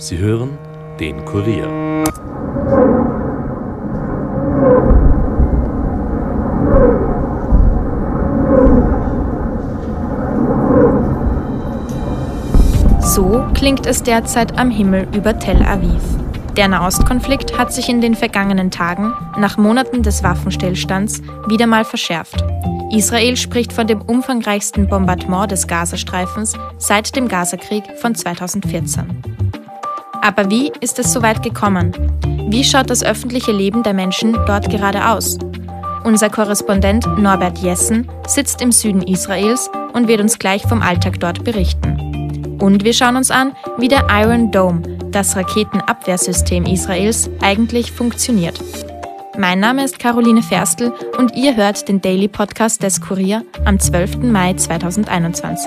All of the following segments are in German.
Sie hören den Kurier. So klingt es derzeit am Himmel über Tel Aviv. Der Nahostkonflikt hat sich in den vergangenen Tagen, nach Monaten des Waffenstillstands, wieder mal verschärft. Israel spricht von dem umfangreichsten Bombardement des Gazastreifens seit dem Gazakrieg von 2014. Aber wie ist es so weit gekommen? Wie schaut das öffentliche Leben der Menschen dort gerade aus? Unser Korrespondent Norbert Jessen sitzt im Süden Israels und wird uns gleich vom Alltag dort berichten. Und wir schauen uns an, wie der Iron Dome, das Raketenabwehrsystem Israels, eigentlich funktioniert. Mein Name ist Caroline Ferstl und ihr hört den Daily Podcast des Kurier am 12. Mai 2021.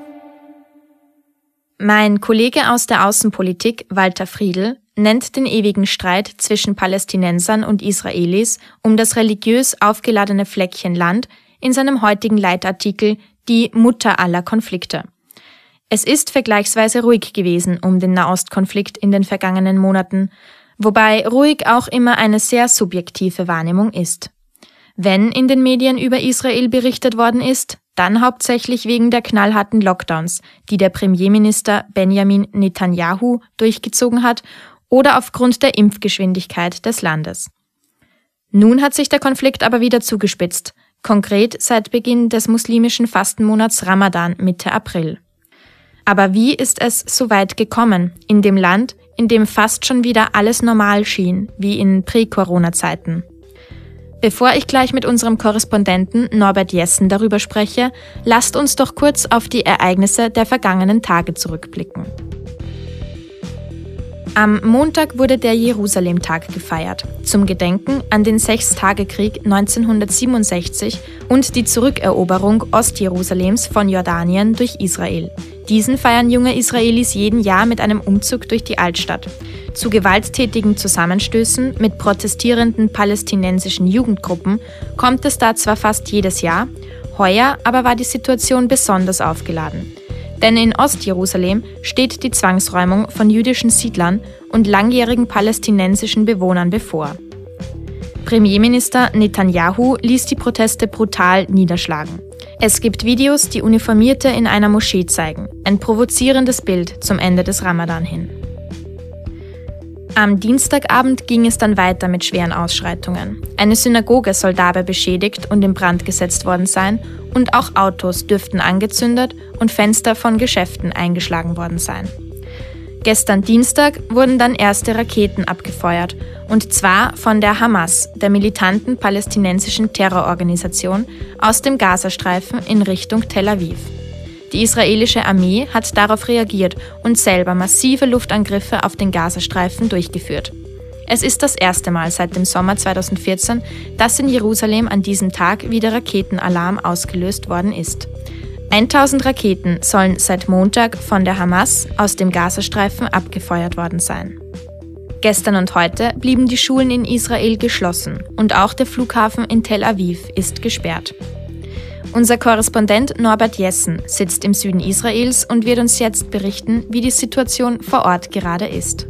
Mein Kollege aus der Außenpolitik, Walter Friedl, nennt den ewigen Streit zwischen Palästinensern und Israelis um das religiös aufgeladene Fleckchen Land in seinem heutigen Leitartikel die Mutter aller Konflikte. Es ist vergleichsweise ruhig gewesen um den Nahostkonflikt in den vergangenen Monaten, wobei ruhig auch immer eine sehr subjektive Wahrnehmung ist. Wenn in den Medien über Israel berichtet worden ist, dann hauptsächlich wegen der knallharten Lockdowns, die der Premierminister Benjamin Netanyahu durchgezogen hat, oder aufgrund der Impfgeschwindigkeit des Landes. Nun hat sich der Konflikt aber wieder zugespitzt, konkret seit Beginn des muslimischen Fastenmonats Ramadan Mitte April. Aber wie ist es so weit gekommen, in dem Land, in dem fast schon wieder alles normal schien, wie in Prä-Corona-Zeiten? Bevor ich gleich mit unserem Korrespondenten Norbert Jessen darüber spreche, lasst uns doch kurz auf die Ereignisse der vergangenen Tage zurückblicken. Am Montag wurde der Jerusalem-Tag gefeiert, zum Gedenken an den Sechstagekrieg 1967 und die Zurückeroberung Ostjerusalems von Jordanien durch Israel. Diesen feiern junge Israelis jeden Jahr mit einem Umzug durch die Altstadt. Zu gewalttätigen Zusammenstößen mit protestierenden palästinensischen Jugendgruppen kommt es da zwar fast jedes Jahr, heuer aber war die Situation besonders aufgeladen. Denn in Ostjerusalem steht die Zwangsräumung von jüdischen Siedlern und langjährigen palästinensischen Bewohnern bevor. Premierminister Netanyahu ließ die Proteste brutal niederschlagen. Es gibt Videos, die Uniformierte in einer Moschee zeigen. Ein provozierendes Bild zum Ende des Ramadan hin. Am Dienstagabend ging es dann weiter mit schweren Ausschreitungen. Eine Synagoge soll dabei beschädigt und in Brand gesetzt worden sein und auch Autos dürften angezündet und Fenster von Geschäften eingeschlagen worden sein. Gestern Dienstag wurden dann erste Raketen abgefeuert, und zwar von der Hamas, der militanten palästinensischen Terrororganisation, aus dem Gazastreifen in Richtung Tel Aviv. Die israelische Armee hat darauf reagiert und selber massive Luftangriffe auf den Gazastreifen durchgeführt. Es ist das erste Mal seit dem Sommer 2014, dass in Jerusalem an diesem Tag wieder Raketenalarm ausgelöst worden ist. 1000 Raketen sollen seit Montag von der Hamas aus dem Gazastreifen abgefeuert worden sein. Gestern und heute blieben die Schulen in Israel geschlossen und auch der Flughafen in Tel Aviv ist gesperrt. Unser Korrespondent Norbert Jessen sitzt im Süden Israels und wird uns jetzt berichten, wie die Situation vor Ort gerade ist.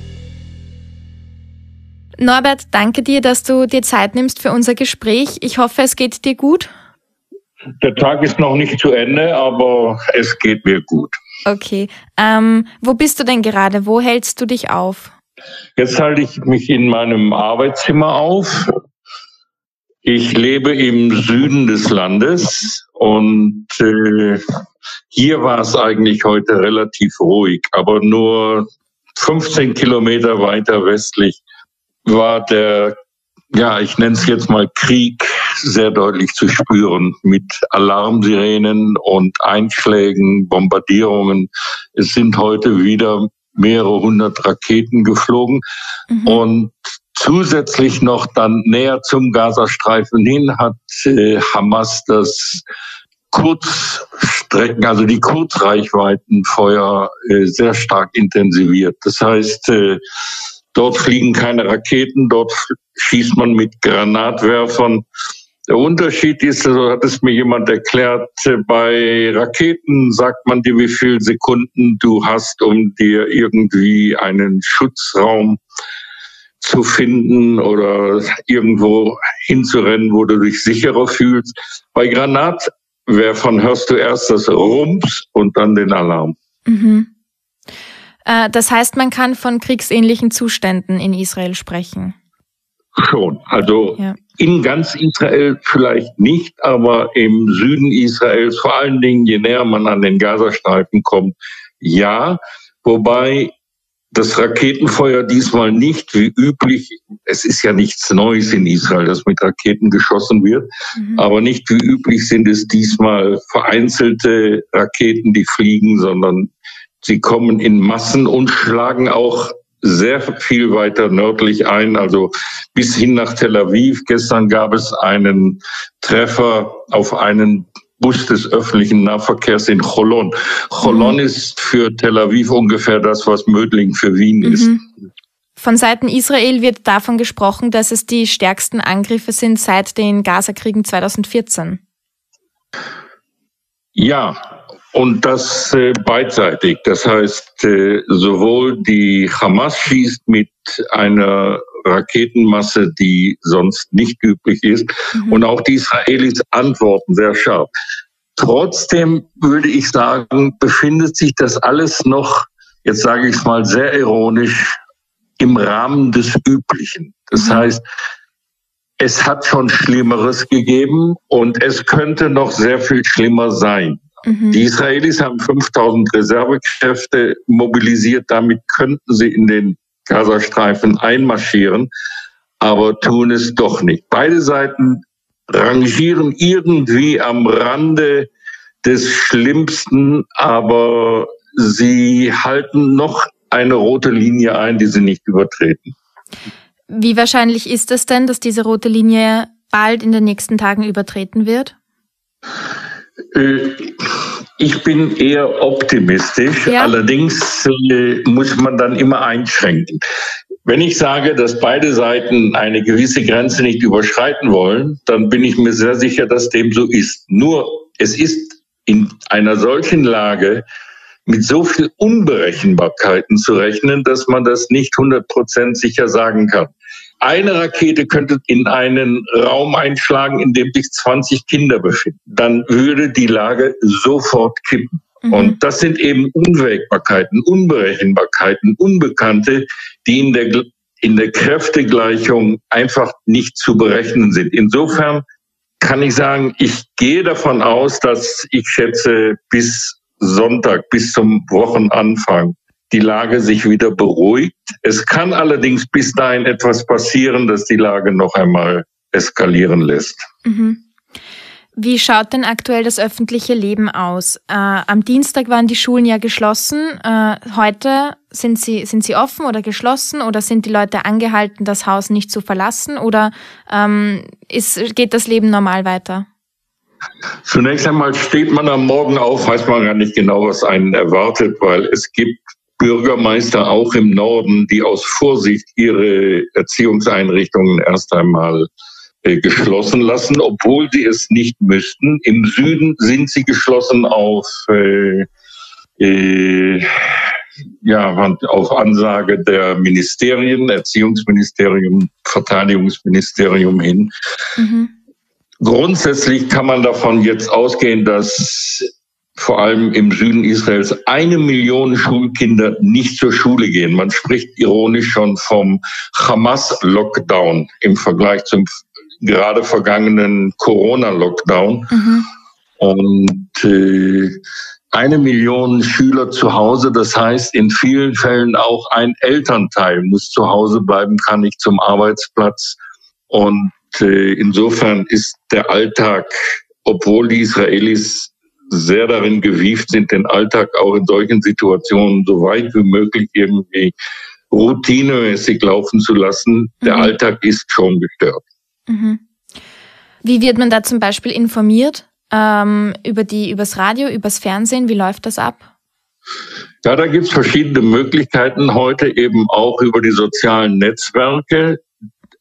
Norbert, danke dir, dass du dir Zeit nimmst für unser Gespräch. Ich hoffe, es geht dir gut. Der Tag ist noch nicht zu Ende, aber es geht mir gut. Okay. Wo bist du denn gerade? Wo hältst du dich auf? Jetzt halte ich mich in meinem Arbeitszimmer auf. Ich lebe im Süden des Landes und hier war es eigentlich heute relativ ruhig, aber nur 15 Kilometer weiter westlich war der, ich nenne es jetzt mal Krieg, sehr deutlich zu spüren mit Alarmsirenen und Einschlägen, Bombardierungen. Es sind heute wieder mehrere hundert Raketen geflogen und zusätzlich noch dann näher zum Gazastreifen hin hat Hamas das Kurzstrecken, also die Kurzreichweitenfeuer sehr stark intensiviert. Das heißt, dort fliegen keine Raketen, dort schießt man mit Granatwerfern Der Unterschied ist, so hat es mir jemand erklärt, bei Raketen sagt man dir, wie viele Sekunden du hast, um dir irgendwie einen Schutzraum zu finden oder irgendwo hinzurennen, wo du dich sicherer fühlst. Bei Granatwerfern hörst du erst das Rums und dann den Alarm. Mhm. Das heißt, man kann von kriegsähnlichen Zuständen in Israel sprechen? Schon. Also ja. In ganz Israel vielleicht nicht, aber im Süden Israels, vor allen Dingen je näher man an den Gazastreifen kommt, ja. Wobei das Raketenfeuer diesmal nicht wie üblich, es ist ja nichts Neues in Israel, dass mit Raketen geschossen wird, aber nicht wie üblich sind es diesmal vereinzelte Raketen, die fliegen, sondern sie kommen in Massen und schlagen auch sehr viel weiter nördlich ein, also bis hin nach Tel Aviv. Gestern gab es einen Treffer auf einen Bus des öffentlichen Nahverkehrs in Cholon. Cholon ist für Tel Aviv ungefähr das, was Mödling für Wien ist. Von Seiten Israel wird davon gesprochen, dass es die stärksten Angriffe sind seit den Gazakriegen 2014. Ja, und das beidseitig. Das heißt, sowohl die Hamas schießt mit einer Raketenmasse, die sonst nicht üblich ist, und auch die Israelis antworten sehr scharf. Trotzdem würde ich sagen, befindet sich das alles noch, jetzt sage ich es mal sehr ironisch, im Rahmen des Üblichen. Das heißt, es hat schon Schlimmeres gegeben und es könnte noch sehr viel schlimmer sein. Die Israelis haben 5000 Reservekräfte mobilisiert. Damit könnten sie in den Gazastreifen einmarschieren, aber tun es doch nicht. Beide Seiten rangieren irgendwie am Rande des Schlimmsten, aber sie halten noch eine rote Linie ein, die sie nicht übertreten. Wie wahrscheinlich ist es denn, dass diese rote Linie bald in den nächsten Tagen übertreten wird? Ich bin eher optimistisch, allerdings muss man dann immer einschränken. Wenn ich sage, dass beide Seiten eine gewisse Grenze nicht überschreiten wollen, dann bin ich mir sehr sicher, dass dem so ist. Nur es ist in einer solchen Lage mit so viel Unberechenbarkeiten zu rechnen, dass man das nicht 100% sicher sagen kann. Eine Rakete könnte in einen Raum einschlagen, in dem sich 20 Kinder befinden. Dann würde die Lage sofort kippen. Und das sind eben Unwägbarkeiten, Unberechenbarkeiten, Unbekannte, die in der Kräftegleichung einfach nicht zu berechnen sind. Insofern kann ich sagen, ich gehe davon aus, dass ich schätze, bis Sonntag, bis zum Wochenanfang, die Lage sich wieder beruhigt. Es kann allerdings bis dahin etwas passieren, das die Lage noch einmal eskalieren lässt. Wie schaut denn aktuell das öffentliche Leben aus? Am Dienstag waren die Schulen ja geschlossen. Heute sind sie offen oder geschlossen oder sind die Leute angehalten, das Haus nicht zu verlassen oder geht das Leben normal weiter? Zunächst einmal steht man am Morgen auf, weiß man gar nicht genau, was einen erwartet, weil es gibt Bürgermeister auch im Norden, die aus Vorsicht ihre Erziehungseinrichtungen erst einmal geschlossen lassen, obwohl sie es nicht müssten. Im Süden sind sie geschlossen auf Ansage der Ministerien, Erziehungsministerium, Verteidigungsministerium hin. Grundsätzlich kann man davon jetzt ausgehen, dass vor allem im Süden Israels 1 Million Schulkinder nicht zur Schule gehen. Man spricht ironisch schon vom Hamas-Lockdown im Vergleich zum gerade vergangenen Corona-Lockdown. Und 1 Million Schüler zu Hause, das heißt in vielen Fällen auch ein Elternteil muss zu Hause bleiben, kann nicht zum Arbeitsplatz. Und insofern ist der Alltag, obwohl die Israelis sehr darin gewieft sind, den Alltag auch in solchen Situationen so weit wie möglich irgendwie routinemäßig laufen zu lassen, der Alltag ist schon gestört. Wie wird man da zum Beispiel informiert? Übers Radio, übers Fernsehen? Wie läuft das ab? Ja, da gibt es verschiedene Möglichkeiten heute, eben auch über die sozialen Netzwerke.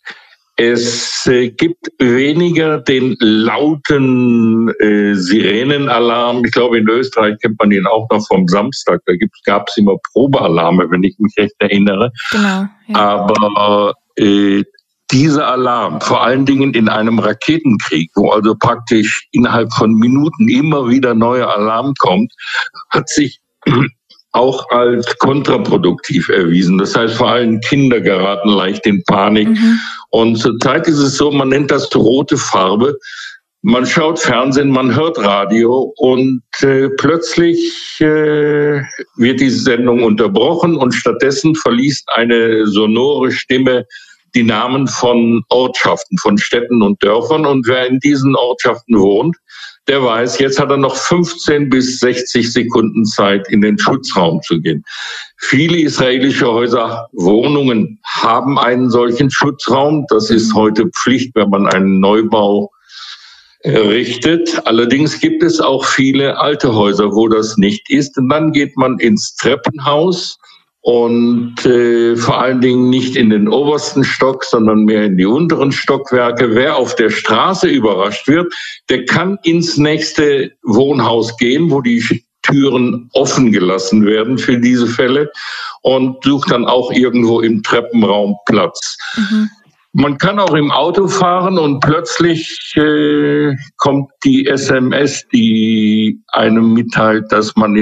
Es gibt weniger den lauten Sirenenalarm. Ich glaube, in Österreich kennt man den auch noch vom Samstag. Da gab es immer Probealarme, wenn ich mich recht erinnere. Genau. Ja. Aber dieser Alarm, vor allen Dingen in einem Raketenkrieg, wo also praktisch innerhalb von Minuten immer wieder neuer Alarm kommt, hat sich auch als kontraproduktiv erwiesen. Das heißt, vor allem Kinder geraten leicht in Panik. Und zurzeit ist es so, man nennt das rote Farbe. Man schaut Fernsehen, man hört Radio und plötzlich wird diese Sendung unterbrochen und stattdessen verliest eine sonore Stimme die Namen von Ortschaften, von Städten und Dörfern. Und wer in diesen Ortschaften wohnt, der weiß, jetzt hat er noch 15 bis 60 Sekunden Zeit, in den Schutzraum zu gehen. Viele israelische Häuser, Wohnungen haben einen solchen Schutzraum. Das ist heute Pflicht, wenn man einen Neubau errichtet. Allerdings gibt es auch viele alte Häuser, wo das nicht ist. Und dann geht man ins Treppenhaus und vor allen Dingen nicht in den obersten Stock, sondern mehr in die unteren Stockwerke. Wer auf der Straße überrascht wird, der kann ins nächste Wohnhaus gehen, wo die Türen offen gelassen werden für diese Fälle und sucht dann auch irgendwo im Treppenraum Platz. Man kann auch im Auto fahren und plötzlich kommt die SMS, die einem mitteilt, dass man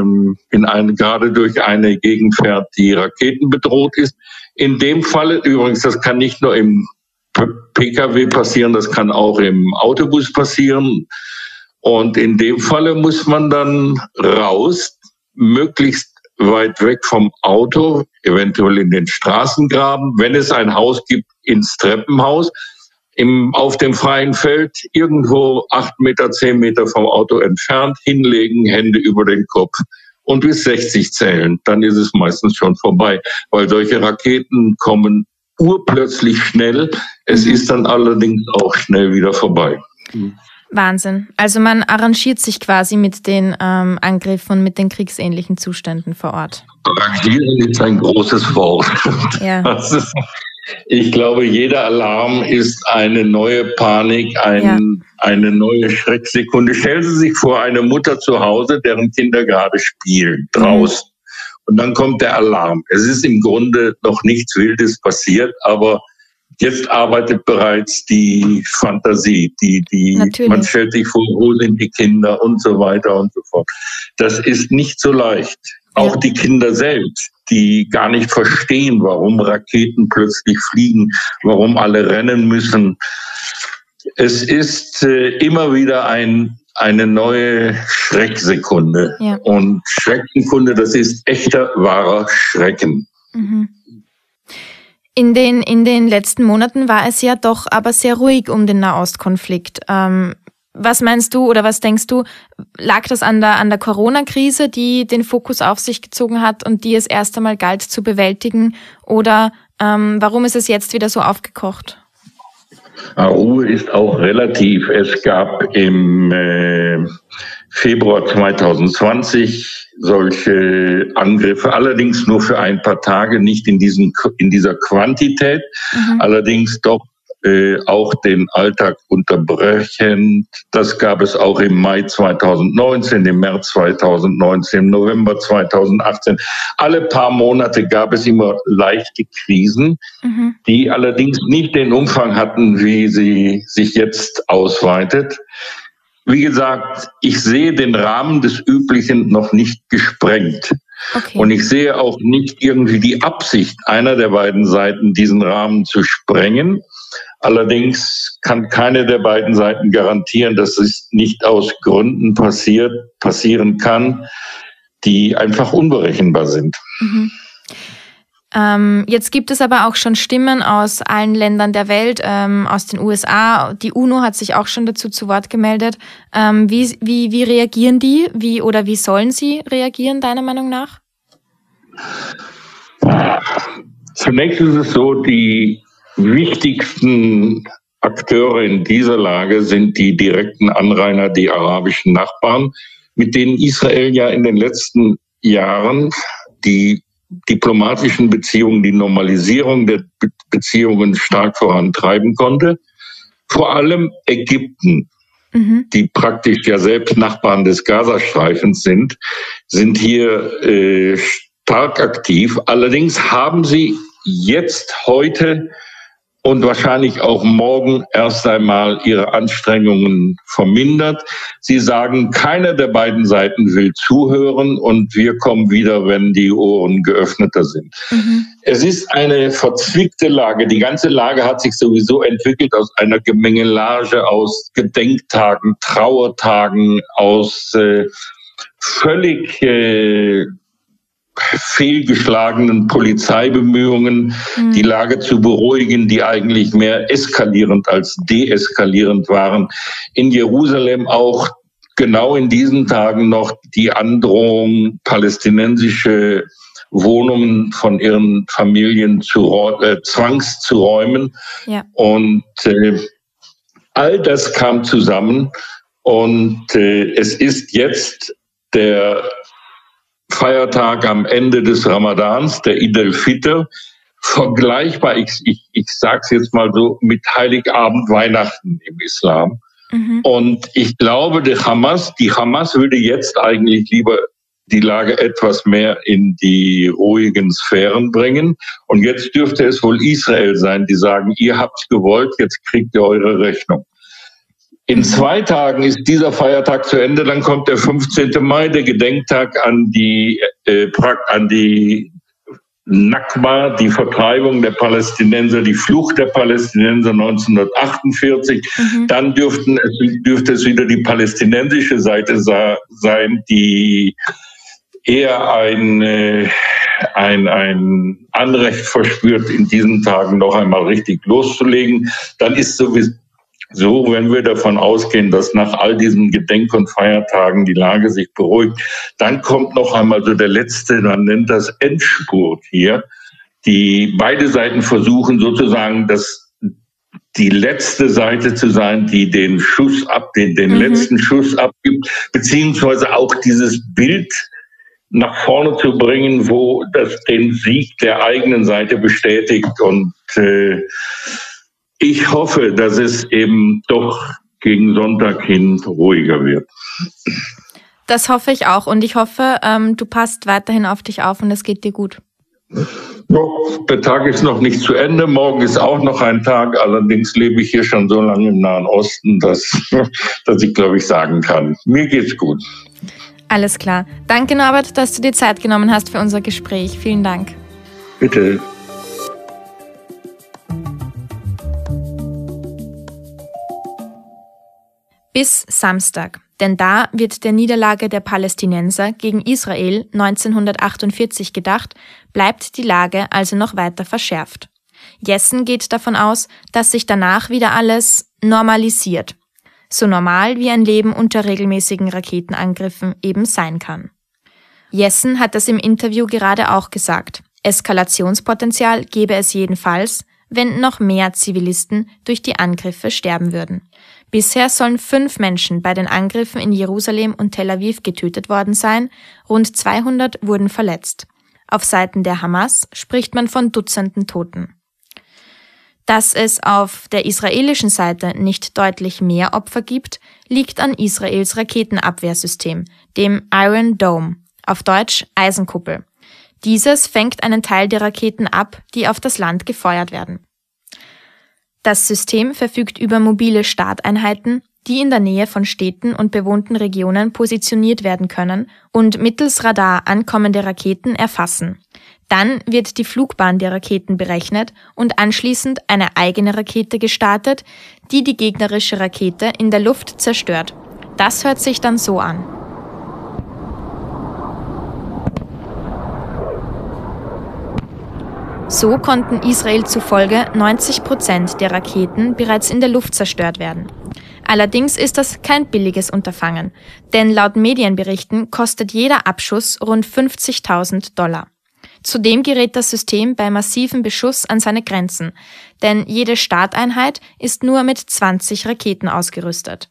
gerade durch eine Gegend fährt, die Raketen bedroht ist. In dem Fall übrigens, das kann nicht nur im PKW passieren, das kann auch im Autobus passieren. Und in dem Falle muss man dann raus, möglichst weit weg vom Auto, eventuell in den Straßengraben, wenn es ein Haus gibt, ins Treppenhaus, auf dem freien Feld, irgendwo 8 Meter, 10 Meter vom Auto entfernt, hinlegen, Hände über den Kopf und bis 60 zählen. Dann ist es meistens schon vorbei, weil solche Raketen kommen urplötzlich schnell. Es ist dann allerdings auch schnell wieder vorbei. Wahnsinn. Also man arrangiert sich quasi mit den Angriffen und mit den kriegsähnlichen Zuständen vor Ort. Arrangieren ist ein großes Wort. Ja. Ich glaube, jeder Alarm ist eine neue Panik, eine neue Schrecksekunde. Stellen Sie sich vor, eine Mutter zu Hause, deren Kinder gerade spielen, draußen. Und dann kommt der Alarm. Es ist im Grunde noch nichts Wildes passiert, aber jetzt arbeitet bereits die Fantasie. Man stellt sich vor, wo sind die Kinder und so weiter und so fort. Das ist nicht so leicht. Auch die Kinder selbst, die gar nicht verstehen, warum Raketen plötzlich fliegen, warum alle rennen müssen. Es ist immer wieder eine neue Schrecksekunde. Ja. Und Schrecksekunde, das ist echter, wahrer Schrecken. In den letzten Monaten war es ja doch aber sehr ruhig um den Nahostkonflikt. Was meinst du oder was denkst du, lag das an der Corona-Krise, die den Fokus auf sich gezogen hat und die es erst einmal galt zu bewältigen? Oder warum ist es jetzt wieder so aufgekocht? Ruhe ist auch relativ. Es gab im Februar 2020 solche Angriffe, allerdings nur für ein paar Tage, nicht in dieser Quantität, allerdings doch auch den Alltag unterbrechend. Das gab es auch im Mai 2019, im März 2019, im November 2018. Alle paar Monate gab es immer leichte Krisen, die allerdings nicht den Umfang hatten, wie sie sich jetzt ausweitet. Wie gesagt, ich sehe den Rahmen des Üblichen noch nicht gesprengt. Okay. Und ich sehe auch nicht irgendwie die Absicht einer der beiden Seiten, diesen Rahmen zu sprengen. Allerdings kann keine der beiden Seiten garantieren, dass es nicht aus Gründen passieren kann, die einfach unberechenbar sind. Jetzt gibt es aber auch schon Stimmen aus allen Ländern der Welt, aus den USA. Die UNO hat sich auch schon dazu zu Wort gemeldet. Wie reagieren die? Wie sollen sie reagieren, deiner Meinung nach? Zunächst ist es so, die wichtigsten Akteure in dieser Lage sind die direkten Anrainer, die arabischen Nachbarn, mit denen Israel ja in den letzten Jahren die diplomatischen Beziehungen die Normalisierung der Beziehungen stark vorantreiben konnte. Vor allem Ägypten, die praktisch ja selbst Nachbarn des Gazastreifens sind hier stark aktiv. Allerdings haben sie jetzt, heute und wahrscheinlich auch morgen erst einmal ihre Anstrengungen vermindert. Sie sagen, keiner der beiden Seiten will zuhören und wir kommen wieder, wenn die Ohren geöffneter sind. Es ist eine verzwickte Lage. Die ganze Lage hat sich sowieso entwickelt aus einer Gemengelage aus Gedenktagen, Trauertagen, aus völlig fehlgeschlagenen Polizeibemühungen, die Lage zu beruhigen, die eigentlich mehr eskalierend als deeskalierend waren. In Jerusalem auch genau in diesen Tagen noch die Androhung, palästinensische Wohnungen von ihren Familien zwangs zu räumen. Ja. Und all das kam zusammen und es ist jetzt der Feiertag am Ende des Ramadans, der Eid al-Fitr, vergleichbar, ich sage es jetzt mal so, mit Heiligabend, Weihnachten im Islam. Und ich glaube, die Hamas würde jetzt eigentlich lieber die Lage etwas mehr in die ruhigen Sphären bringen. Und jetzt dürfte es wohl Israel sein, die sagen, ihr habt's gewollt, jetzt kriegt ihr eure Rechnung. In 2 Tagen ist dieser Feiertag zu Ende, dann kommt der 15. Mai, der Gedenktag an die Nakba, die Vertreibung der Palästinenser, die Flucht der Palästinenser 1948. Dann dürfte es wieder die palästinensische Seite sein, die eher ein Anrecht verspürt, in diesen Tagen noch einmal richtig loszulegen. Dann ist sowieso so, wenn wir davon ausgehen, dass nach all diesen Gedenk- und Feiertagen die Lage sich beruhigt, dann kommt noch einmal so der letzte, man nennt das Endspurt hier, die beide Seiten versuchen sozusagen, die letzte Seite zu sein, die den letzten Schuss abgibt, beziehungsweise auch dieses Bild nach vorne zu bringen, wo das den Sieg der eigenen Seite bestätigt. Und ich hoffe, dass es eben doch gegen Sonntag hin ruhiger wird. Das hoffe ich auch. Und ich hoffe, du passt weiterhin auf dich auf und es geht dir gut. Der Tag ist noch nicht zu Ende. Morgen ist auch noch ein Tag. Allerdings lebe ich hier schon so lange im Nahen Osten, dass ich, glaube ich, sagen kann, mir geht's gut. Alles klar. Danke, Norbert, dass du dir Zeit genommen hast für unser Gespräch. Vielen Dank. Bitte. Bis Samstag, denn da wird der Niederlage der Palästinenser gegen Israel 1948 gedacht, bleibt die Lage also noch weiter verschärft. Jessen geht davon aus, dass sich danach wieder alles normalisiert. So normal wie ein Leben unter regelmäßigen Raketenangriffen eben sein kann. Jessen hat das im Interview gerade auch gesagt. Eskalationspotenzial gäbe es jedenfalls, wenn noch mehr Zivilisten durch die Angriffe sterben würden. Bisher sollen 5 Menschen bei den Angriffen in Jerusalem und Tel Aviv getötet worden sein, rund 200 wurden verletzt. Auf Seiten der Hamas spricht man von Dutzenden Toten. Dass es auf der israelischen Seite nicht deutlich mehr Opfer gibt, liegt an Israels Raketenabwehrsystem, dem Iron Dome, auf Deutsch Eisenkuppel. Dieses fängt einen Teil der Raketen ab, die auf das Land gefeuert werden. Das System verfügt über mobile Starteinheiten, die in der Nähe von Städten und bewohnten Regionen positioniert werden können und mittels Radar ankommende Raketen erfassen. Dann wird die Flugbahn der Raketen berechnet und anschließend eine eigene Rakete gestartet, die die gegnerische Rakete in der Luft zerstört. Das hört sich dann so an. So konnten Israel zufolge 90% der Raketen bereits in der Luft zerstört werden. Allerdings ist das kein billiges Unterfangen, denn laut Medienberichten kostet jeder Abschuss rund $50.000. Zudem gerät das System bei massivem Beschuss an seine Grenzen, denn jede Starteinheit ist nur mit 20 Raketen ausgerüstet.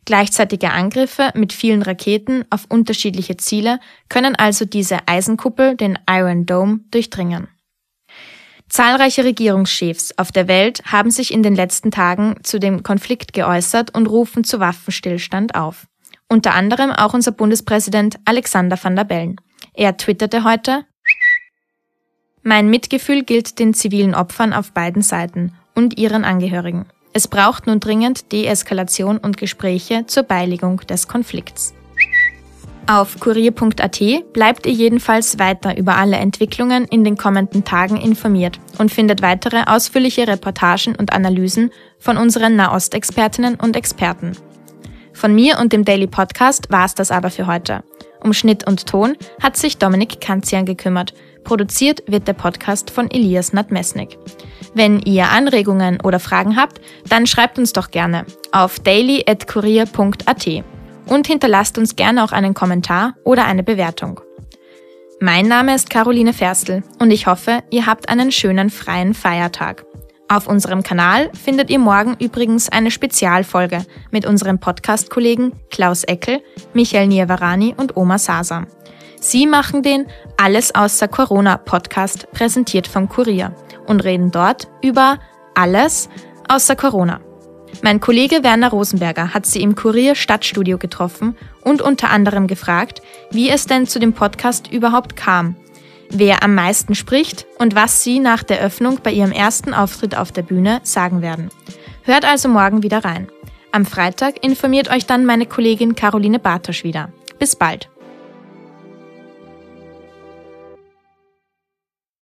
Gleichzeitige Angriffe mit vielen Raketen auf unterschiedliche Ziele können also diese Eisenkuppel, den Iron Dome, durchdringen. Zahlreiche Regierungschefs auf der Welt haben sich in den letzten Tagen zu dem Konflikt geäußert und rufen zu Waffenstillstand auf. Unter anderem auch unser Bundespräsident Alexander Van der Bellen. Er twitterte heute: Mein Mitgefühl gilt den zivilen Opfern auf beiden Seiten und ihren Angehörigen. Es braucht nun dringend Deeskalation und Gespräche zur Beilegung des Konflikts. Auf kurier.at bleibt ihr jedenfalls weiter über alle Entwicklungen in den kommenden Tagen informiert und findet weitere ausführliche Reportagen und Analysen von unseren Nahostexpertinnen und Experten. Von mir und dem Daily Podcast war's das aber für heute. Um Schnitt und Ton hat sich Dominik Kanzian gekümmert. Produziert wird der Podcast von Elias Nadmesnik. Wenn ihr Anregungen oder Fragen habt, dann schreibt uns doch gerne auf daily@kurier.at und hinterlasst uns gerne auch einen Kommentar oder eine Bewertung. Mein Name ist Caroline Ferstl und ich hoffe, ihr habt einen schönen freien Feiertag. Auf unserem Kanal findet ihr morgen übrigens eine Spezialfolge mit unseren Podcast-Kollegen Klaus Eckel, Michael Niavarani und Oma Sasa. Sie machen den Alles außer Corona Podcast, präsentiert vom Kurier, und reden dort über alles außer Corona. Mein Kollege Werner Rosenberger hat sie im Kurier Stadtstudio getroffen und unter anderem gefragt, wie es denn zu dem Podcast überhaupt kam, wer am meisten spricht und was sie nach der Öffnung bei ihrem ersten Auftritt auf der Bühne sagen werden. Hört also morgen wieder rein. Am Freitag informiert euch dann meine Kollegin Caroline Bartosch wieder. Bis bald.